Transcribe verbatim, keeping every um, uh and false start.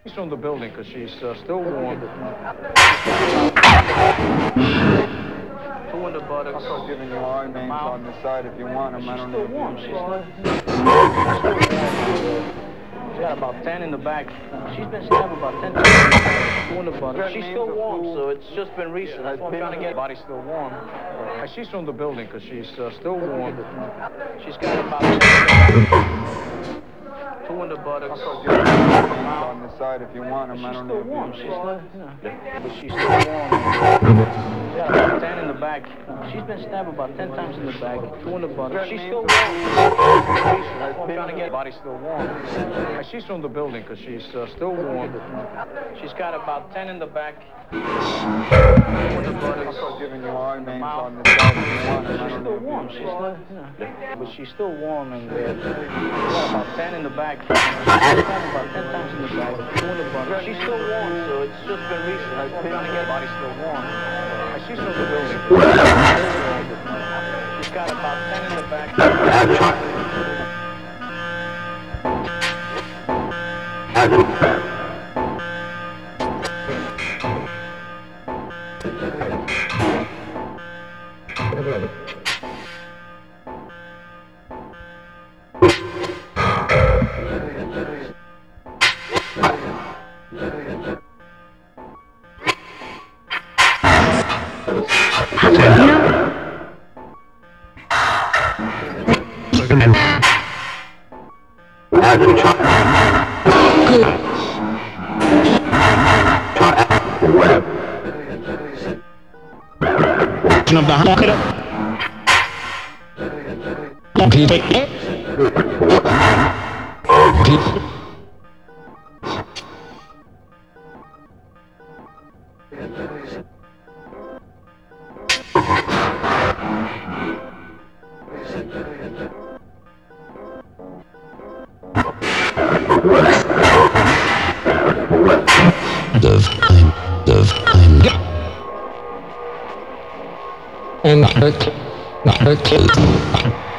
She's from the building because she's uh, still warm. Two in the buttocks. I'll start giving you our names on the side if you want them. I don't Still know. warm. She's not. She's got about ten in the back. She's been stabbed about ten times. Two in the buttocks. She's still warm, so it's just been recent. That's what I'm trying to get. Body's still warm. Uh, she's from the building because she's uh, still warm. She's got about ten. Two in the buttocks. I'll start giving you our names on the side if you want them. I She's don't still know. warm. She's not, you know, but she's still warm. She's got about ten in the back. She's been stabbed about ten times in the back. Two in the buttocks. She's still warm. That's what I'm trying to get. Body's still warm. Uh, she's from the building because she's uh, still warm. She's got about ten in the back. Two in the buttocks. I'll start giving you our names on the side if you want them. I She's don't still know. warm. She's not, you know, but she's still warm and uh, she's got about ten in the back. She's got about ten times in the back. Two in the buttocks. She's still warm, so it's just been recent. That's what I'm trying to get. Body's still warm. Uh, she's from the building. She's got about ten in the back. Of the hundred. Dove, I'm, dove, I'm. And hurt, not hurt.